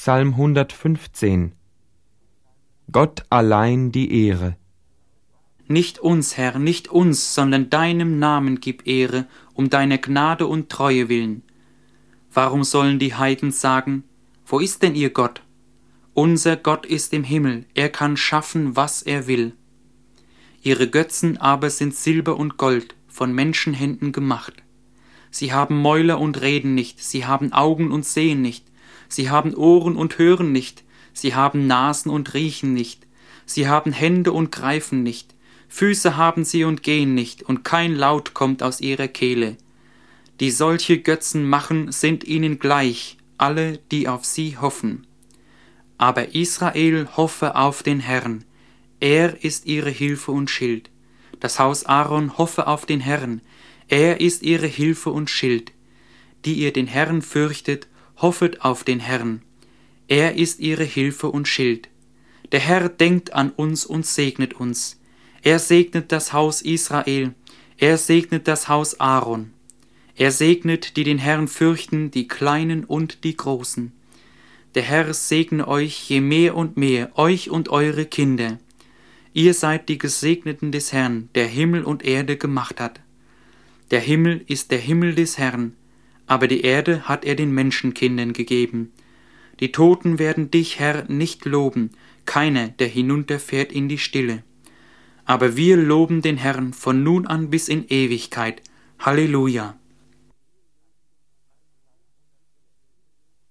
Psalm 115. Gott allein die Ehre. Nicht uns, Herr, nicht uns, sondern deinem Namen gib Ehre, um deiner Gnade und Treue willen. Warum sollen die Heiden sagen, wo ist denn ihr Gott? Unser Gott ist im Himmel, er kann schaffen, was er will. Ihre Götzen aber sind Silber und Gold, von Menschenhänden gemacht. Sie haben Mäuler und reden nicht, sie haben Augen und sehen nicht, sie haben Ohren und hören nicht, sie haben Nasen und riechen nicht, sie haben Hände und greifen nicht, Füße haben sie und gehen nicht, und kein Laut kommt aus ihrer Kehle. Die solche Götzen machen, sind ihnen gleich, alle, die auf sie hoffen. Aber Israel hoffe auf den Herrn, er ist ihre Hilfe und Schild. Das Haus Aaron hoffe auf den Herrn, er ist ihre Hilfe und Schild. Die ihr den Herrn fürchtet, hoffet auf den Herrn, er ist ihre Hilfe und Schild. Der Herr denkt an uns und segnet uns. Er segnet das Haus Israel, er segnet das Haus Aaron. Er segnet, die den Herrn fürchten, die Kleinen und die Großen. Der Herr segne euch je mehr und mehr, euch und eure Kinder. Ihr seid die Gesegneten des Herrn, der Himmel und Erde gemacht hat. Der Himmel ist der Himmel des Herrn, aber die Erde hat er den Menschenkindern gegeben. Die Toten werden dich, Herr, nicht loben, keiner, der hinunterfährt in die Stille. Aber wir loben den Herrn von nun an bis in Ewigkeit. Halleluja!